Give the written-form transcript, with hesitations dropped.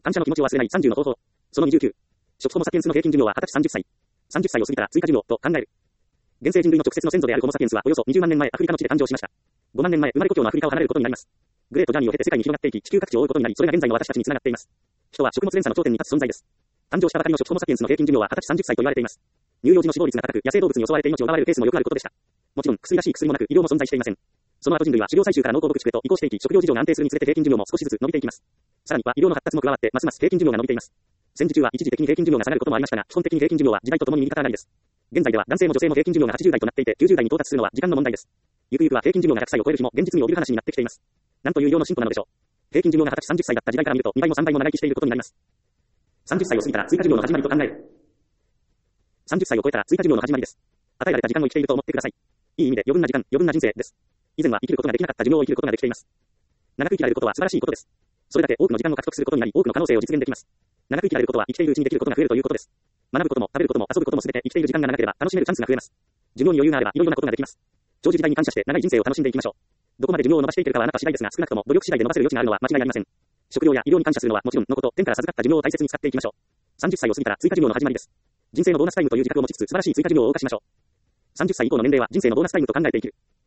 感謝の気持ちを忘れない30の方法。その29。食ホモサピエンスの平均寿命は20歳30歳。30歳を過ぎたら追加寿命と考える。現世人類の直接の先祖であるホモサピエンスはおよそ20万年前アフリカの地で誕生しました。5万年前生まれ故郷のアフリカを離れることになります。グレートジャーニーを経て世界に広がっていき地球各地を追うことになり、それが現在の私たちに繋がっています。人は食物連鎖の頂点に立つ存在です。誕生したばかりの食ホモサピエンスの平均寿命は20歳30歳と言われています。乳幼児の死亡率が高く、野生動物に襲われて命を奪われるケースもよくあることでした。もちろん薬らしい薬もなく医療も存在していません。その後人類は狩猟採集から農耕牧畜へと移行していき、食料事情が安定するにつれて平均寿命も少しずつ伸びていきます。さらには医療の発達も加わってますます平均寿命が伸びています。戦時中は一時的に平均寿命が下がることもありましたが、基本的に平均寿命は時代とともに右肩上がりです。現在では男性も女性も平均寿命が80代となっていて、90代に到達するのは時間の問題です。ゆくゆくは平均寿命が100歳を超える日も現実に帯びる話になってきています。なんという量の進歩なのでしょう。平均寿命が20歳30歳だった時代から見ると2倍も3倍も長生きしていることになります。30歳を過ぎたら追加寿命の始まりと考える。30歳を超えたら追加寿命の始まりです。与えられた時間を生きていると思ってください。いい意味で余分な時間、余分な人生です。以前は生きることができなかった寿命を生きることができています。長く生きられることは素晴らしいことです。それだけ多くの時間を獲得することになり、多くの可能性を実現できます。長く生きられることは生きているうちにできることが増えるということです。学ぶことも食べることも遊ぶこともすべて生きている時間が長ければ楽しめるチャンスが増えます。寿命に余裕があればいろいろなことができます。長寿時代に感謝して長い人生を楽しんでいきましょう。どこまで寿命を伸ばしていけるかはあなた次第ですが、少なくとも努力次第で伸ばせる余地があるのは間違いありません。食料や医療に感謝するのはもちろんのこと、天から授かった寿命を大切に使っていきましょう。30歳を過ぎたら追加寿命の始まりです。人生のボーナスタイムという自覚を持ちつつ素晴らしい追加寿命を謳歌しましょう。30歳以降の年齢は人生のボーナスタイムと考えていける。